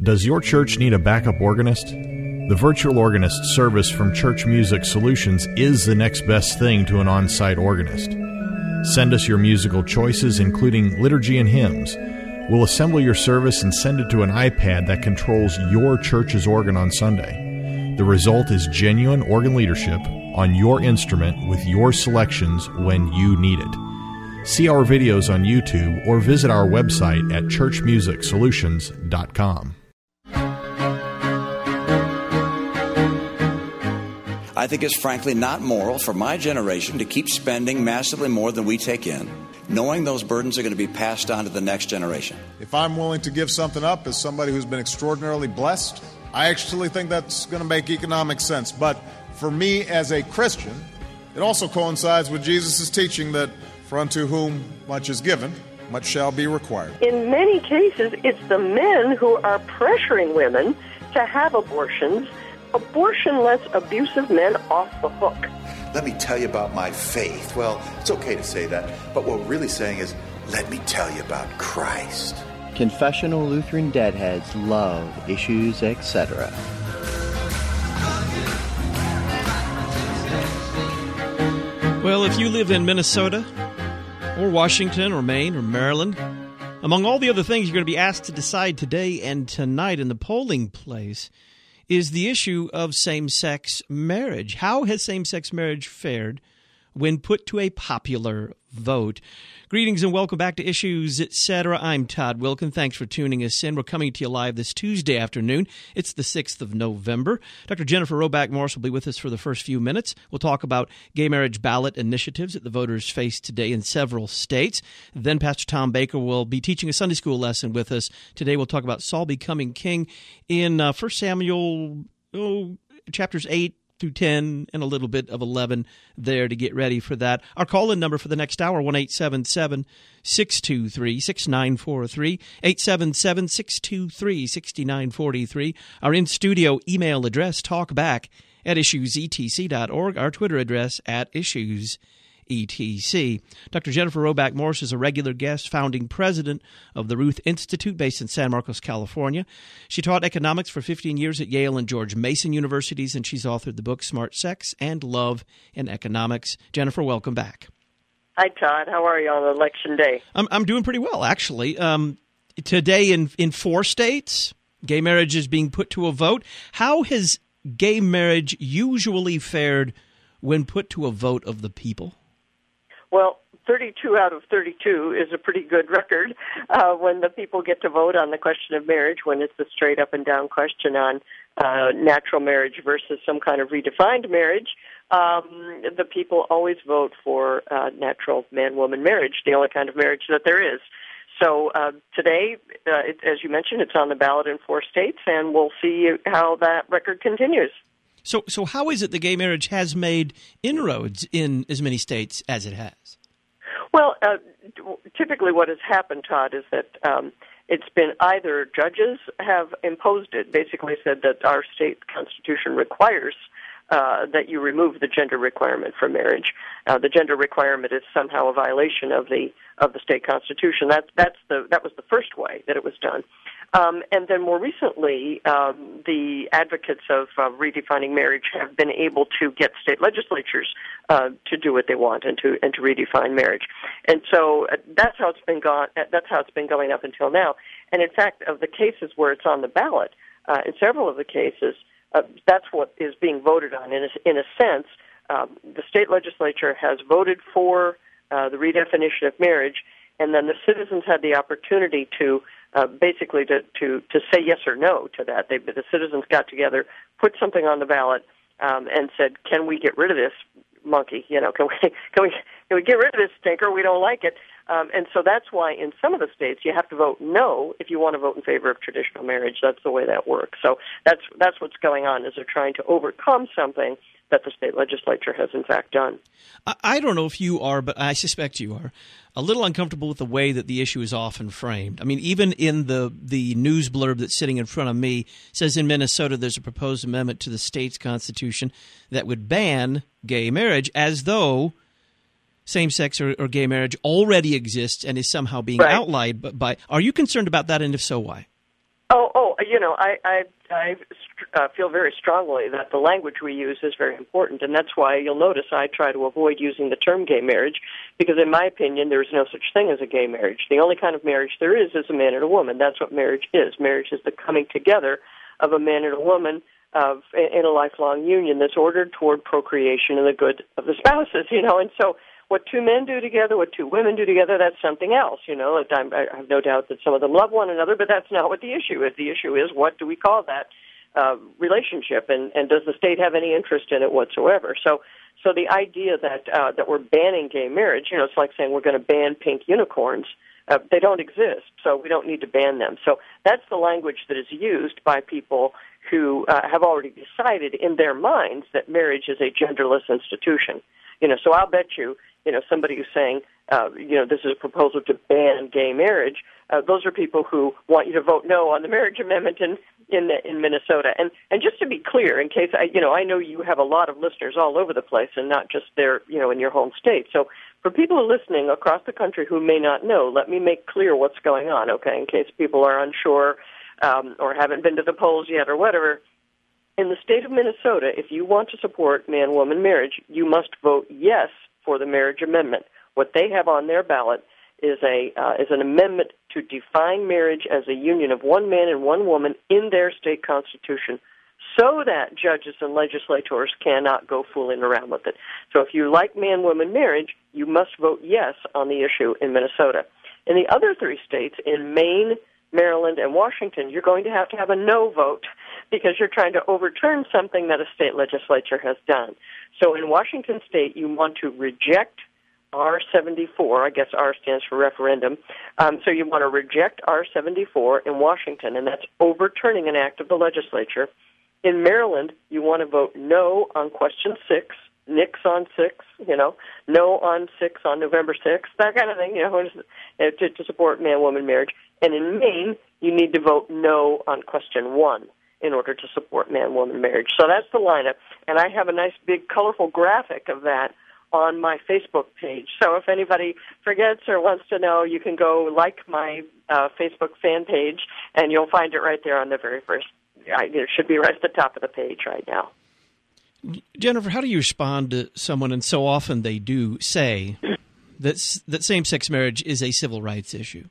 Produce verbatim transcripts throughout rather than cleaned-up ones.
Does your church need a backup organist? The virtual organist service from Church Music Solutions is the next best thing to an on-site organist. Send us your musical choices, including liturgy and hymns. We'll assemble your service and send it to an iPad that controls your church's organ on Sunday. The result is genuine organ leadership on your instrument with your selections when you need it. See our videos on YouTube or visit our website at church music solutions dot com. I think it's frankly not moral for my generation to keep spending massively more than we take in, knowing those burdens are going to be passed on to the next generation. If I'm willing to give something up as somebody who's been extraordinarily blessed, I actually think that's going to make economic sense. But for me as a Christian, it also coincides with Jesus' teaching that for unto whom much is given, much shall be required. In many cases, it's the men who are pressuring women to have abortions. Abortion-less abusive men off the hook. Let me tell you about my faith. Well, it's okay to say that, but what we're really saying is, let me tell you about Christ. Confessional Lutheran Deadheads love issues, et cetera. Well, if you live in Minnesota or Washington or Maine or Maryland, among all the other things you're going to be asked to decide today and tonight in the polling place is the issue of same-sex marriage. How has same-sex marriage fared when put to a popular vote? Greetings and welcome back to Issues, et cetera. I'm Todd Wilkin. Thanks for tuning us in. We're coming to you live this Tuesday afternoon. It's the sixth of November. Doctor Jennifer Roback Morse will be with us for the first few minutes. We'll talk about gay marriage ballot initiatives that the voters face today in several states. Then Pastor Tom Baker will be teaching a Sunday school lesson with us. Today we'll talk about Saul becoming king in uh, First Samuel oh, chapters eight through ten and a little bit of eleven there to get ready for that. Our call-in number for the next hour, one eight seven seven, six two three, six nine four three, eight seven seven, six two three, six nine four three. Our in-studio email address, talkback at issues e t c dot org. Our Twitter address, at issues E T C. Doctor Jennifer Roback Morse is a regular guest, founding president of the Ruth Institute based in San Marcos, California. She taught economics for fifteen years at Yale and George Mason Universities, and she's authored the book Smart Sex and Love in Economics. Jennifer, welcome back. Hi, Todd. How are you on Election Day? I'm I'm doing pretty well, actually. Um, today in, in four states, gay marriage is being put to a vote. How has gay marriage usually fared when put to a vote of the people? Well, thirty-two out of thirty-two is a pretty good record uh, when the people get to vote on the question of marriage, when it's a straight up and down question on uh, natural marriage versus some kind of redefined marriage. Um, the people always vote for uh, natural man-woman marriage, the only kind of marriage that there is. So uh, today, uh, it, as you mentioned, it's on the ballot in four states, and we'll see how that record continues. So so how is it that gay marriage has made inroads in as many states as it has? Well, uh, typically what has happened, Todd, is that um, it's been either judges have imposed it, basically said that our state constitution requires uh, that you remove the gender requirement for marriage. Uh, the gender requirement is somehow a violation of the of the state constitution. That that's the that was the first way that it was done. Um, and then more recently, um, the advocates of uh, redefining marriage have been able to get state legislatures uh, to do what they want and to and to redefine marriage. And so uh, that's how it's been gone. That's how it's been going up until now. And in fact, of the cases where it's on the ballot, uh, in several of the cases, uh, that's what is being voted on. In a, in a sense, um, the state legislature has voted for uh, the redefinition of marriage, and then the citizens had the opportunity to. Uh, basically to, to, to say yes or no to that. They, the citizens got together, put something on the ballot, um, and said, can we get rid of this monkey? You know, can we, can we, can we get rid of this stinker? We don't like it. Um, and so that's why in some of the states you have to vote no if you want to vote in favor of traditional marriage. That's the way that works. So that's, that's what's going on, is they're trying to overcome something that the state legislature has in fact done. I don't know if you are, but I suspect you are, a little uncomfortable with the way that the issue is often framed. I mean, even in the, the news blurb that's sitting in front of me, it says in Minnesota there's a proposed amendment to the state's constitution that would ban gay marriage, as though same-sex or, or gay marriage already exists and is somehow being right. outlawed by. Are you concerned about that, and if so, why? Oh, oh, you know, I I, I uh, feel very strongly that the language we use is very important, and that's why you'll notice I try to avoid using the term gay marriage, because in my opinion, there is no such thing as a gay marriage. The only kind of marriage there is is a man and a woman. That's what marriage is. Marriage is the coming together of a man and a woman of in a lifelong union that's ordered toward procreation and the good of the spouses, you know, and so what two men do together, what two women do together, that's something else, you know. I have no doubt that some of them love one another, but that's not what the issue is. The issue is, what do we call that uh, relationship, and, and does the state have any interest in it whatsoever? So so the idea that uh, that we're banning gay marriage, you know, it's like saying we're going to ban pink unicorns. Uh, they don't exist, so we don't need to ban them. So that's the language that is used by people who uh, have already decided in their minds that marriage is a genderless institution. You know, so I'll bet you, you know, somebody who's saying, uh, you know, this is a proposal to ban gay marriage, uh, those are people who want you to vote no on the marriage amendment in in, in Minnesota. And and just to be clear, in case I, you know, I know you have a lot of listeners all over the place and not just there, you know, in your home state. So for people who are listening across the country who may not know, let me make clear what's going on, okay, in case people are unsure um, or haven't been to the polls yet or whatever. In the state of Minnesota, if you want to support man-woman marriage, you must vote yes for the marriage amendment. What they have on their ballot is a uh, is an amendment to define marriage as a union of one man and one woman in their state constitution, so that judges and legislators cannot go fooling around with it. So if you like man-woman marriage, you must vote yes on the issue in Minnesota. In the other three states, in Maine, Maryland, and Washington, you're going to have to have a no vote because you're trying to overturn something that a state legislature has done. So in Washington state, you want to reject R seventy-four. I guess R stands for referendum. Um, so you want to reject R seventy-four in Washington, and that's overturning an act of the legislature. In Maryland, you want to vote no on question six, nix on six, you know, no on six on November sixth, that kind of thing, you know, to, to support man-woman marriage. And in Maine, you need to vote no on question one in order to support man-woman marriage. So that's the lineup, and I have a nice big colorful graphic of that on my Facebook page. So if anybody forgets or wants to know, you can go like my uh, Facebook fan page, and you'll find it right there on the very first. It should be right at the top of the page right now. Jennifer, how do you respond to someone, and so often they do, say that that same-sex marriage is a civil rights issue?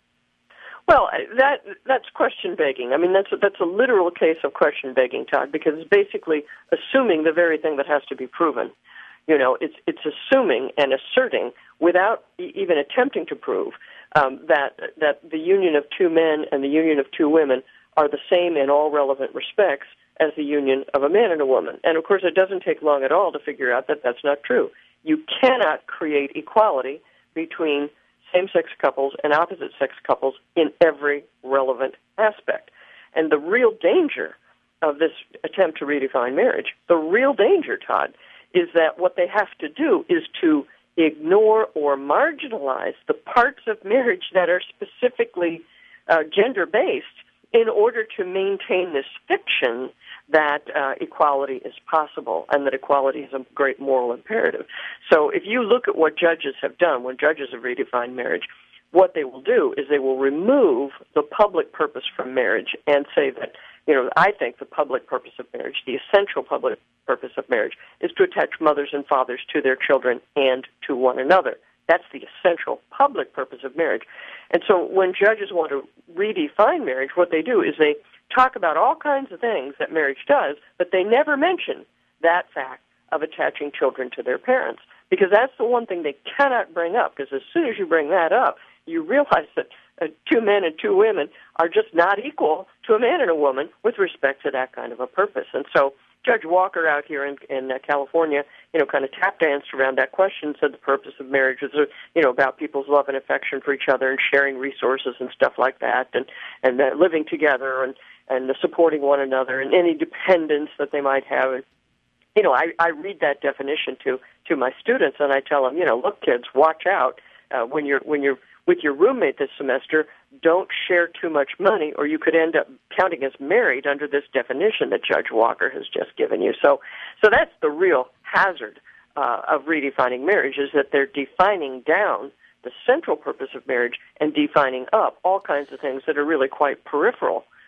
Well, that that's question begging. I mean, that's a, that's a literal case of question begging, Todd, because it's basically assuming the very thing that has to be proven. You know, it's it's assuming and asserting without e- even attempting to prove um, that that the union of two men and the union of two women are the same in all relevant respects as the union of a man and a woman. And of course, it doesn't take long at all to figure out that that's not true. You cannot create equality between same-sex couples and opposite-sex couples in every relevant aspect. And the real danger of this attempt to redefine marriage, the real danger, Todd, is that what they have to do is to ignore or marginalize the parts of marriage that are specifically uh, gender-based in order to maintain this fiction that uh, equality is possible and that equality is a great moral imperative. So if you look at what judges have done, when judges have redefined marriage, what they will do is they will remove the public purpose from marriage and say that, you know, I think the public purpose of marriage, the essential public purpose of marriage, is to attach mothers and fathers to their children and to one another. That's the essential public purpose of marriage. And so when judges want to redefine marriage, what they do is they talk about all kinds of things that marriage does, but they never mention that fact of attaching children to their parents, because that's the one thing they cannot bring up, because as soon as you bring that up, you realize that uh, two men and two women are just not equal to a man and a woman with respect to that kind of a purpose. And so Judge Walker out here in, in uh, California, you know, kind of tap danced around that question, said the purpose of marriage is, uh, you know, about people's love and affection for each other and sharing resources and stuff like that, and and uh, living together and and uh, supporting one another and any dependence that they might have. And, you know, I, I read that definition to to my students, and I tell them, you know, look, kids, watch out uh, when you're when you're with your roommate this semester. Don't share too much money, or you could end up counting as married under this definition that Judge Walker has just given you. So, so that's the real hazard uh, of redefining marriage, is that they're defining down the central purpose of marriage and defining up all kinds of things that are really quite peripheral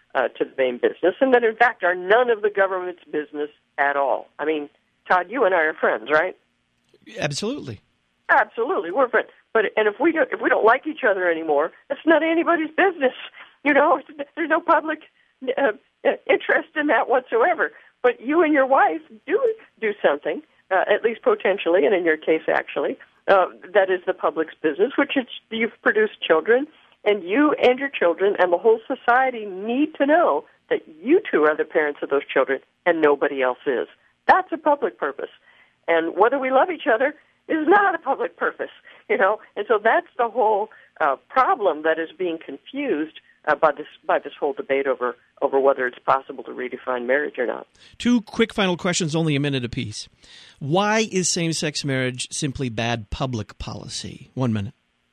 uh, to the main business, and that, in fact, are none of the government's business at all. I mean, Todd, you and I are friends, right? Absolutely. Absolutely, we're friends. But and if we don't, if we don't like each other anymore, it's not anybody's business. You know, there's no public uh, interest in that whatsoever. But you and your wife do do something, uh, at least potentially, and in your case, actually, uh, that is the public's business, which is you've produced children, and you and your children and the whole society need to know that you two are the parents of those children, and nobody else is. That's a public purpose. And whether we love each other is not a public purpose, you know. And so that's the whole uh, problem that is being confused uh, by this by this whole debate over over whether it's possible to redefine marriage or not. Two quick final questions, only a minute apiece. Why is same-sex marriage simply bad public policy? One minute.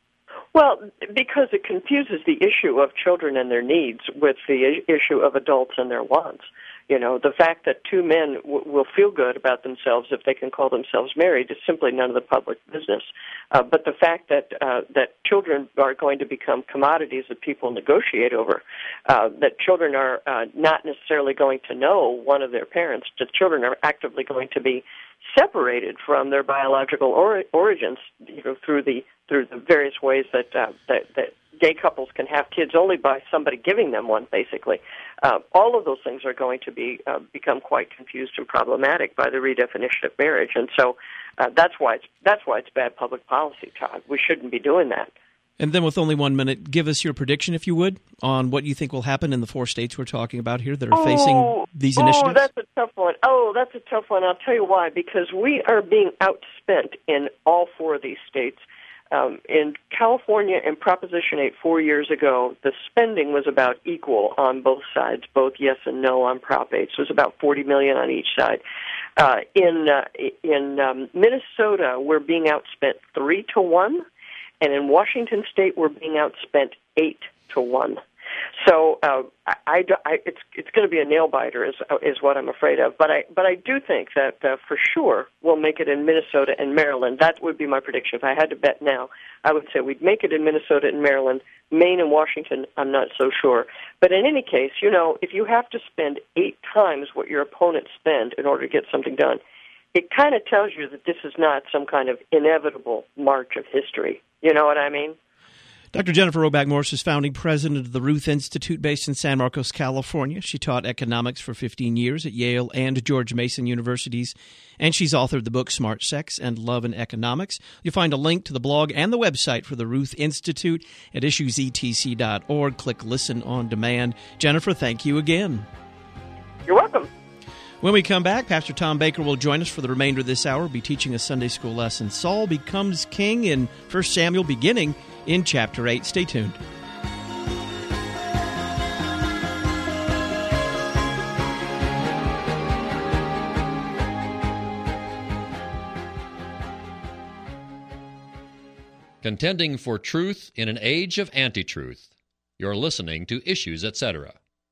Well, because it confuses the issue of children and their needs with the issue of adults and their wants. You know, the fact that two men w- will feel good about themselves if they can call themselves married is simply none of the public business. Uh, but the fact that uh, that children are going to become commodities that people negotiate over, uh, that children are uh, not necessarily going to know one of their parents, that children are actively going to be separated from their biological or- origins, you know, through the through the various ways that uh, that that. gay couples can have kids only by somebody giving them one, basically. Uh, all of those things are going to be uh, become quite confused and problematic by the redefinition of marriage, and so uh, that's why it's that's why it's bad public policy, Todd. We shouldn't be doing that. And then, with only one minute, give us your prediction, if you would, on what you think will happen in the four states we're talking about here that are oh, facing these initiatives. Oh, that's a tough one. Oh, that's a tough one. I'll tell you why. Because we are being outspent in all four of these states. Um, in California, in Proposition eight four years ago, the spending was about equal on both sides, both yes and no on Prop eight. So it was about forty million dollars on each side. Uh, in uh, in um, Minnesota, we're being outspent three to one, and in Washington State, we're being outspent eight to one. So uh, I, I, I, it's it's going to be a nail biter, is is what I'm afraid of. But I but I do think that uh, for sure we'll make it in Minnesota and Maryland. That would be my prediction. If I had to bet now, I would say we'd make it in Minnesota and Maryland. Maine and Washington, I'm not so sure. But in any case, you know, if you have to spend eight times what your opponents spend in order to get something done, it kind of tells you that this is not some kind of inevitable march of history. You know what I mean? Doctor Jennifer Roback Morse is founding president of the Ruth Institute based in San Marcos, California. She taught economics for fifteen years at Yale and George Mason universities, and she's authored the book Smart Sex and Love in Economics. You'll find a link to the blog and the website for the Ruth Institute at issues e t c dot org. Click Listen on Demand. Jennifer, thank you again. You're welcome. When we come back, Pastor Tom Baker will join us for the remainder of this hour. We'll be teaching a Sunday school lesson. Saul becomes king in First Samuel, beginning in chapter eight. Stay tuned. Contending for truth in an age of anti-truth. You're listening to Issues, et cetera.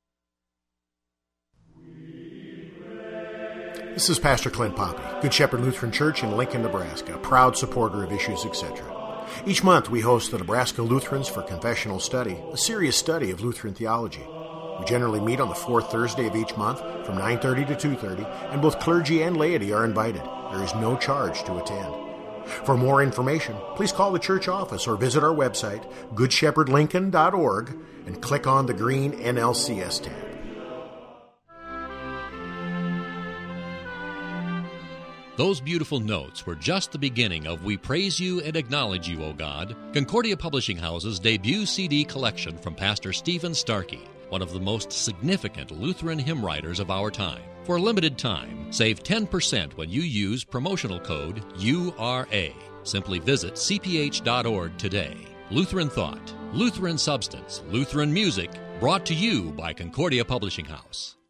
This is Pastor Clint Poppy, Good Shepherd Lutheran Church in Lincoln, Nebraska, a proud supporter of Issues, et cetera. Each month, we host the Nebraska Lutherans for Confessional Study, a serious study of Lutheran theology. We generally meet on the fourth Thursday of each month from nine thirty to two thirty, and both clergy and laity are invited. There is no charge to attend. For more information, please call the church office or visit our website, good shepherd lincoln dot org, and click on the green N L C S tab. Those beautiful notes were just the beginning of We Praise You and Acknowledge You, O God, Concordia Publishing House's debut C D collection from Pastor Stephen Starkey, one of the most significant Lutheran hymn writers of our time. For a limited time, save ten percent when you use promotional code U R A. Simply visit c p h dot org today. Lutheran Thought, Lutheran Substance, Lutheran Music, brought to you by Concordia Publishing House.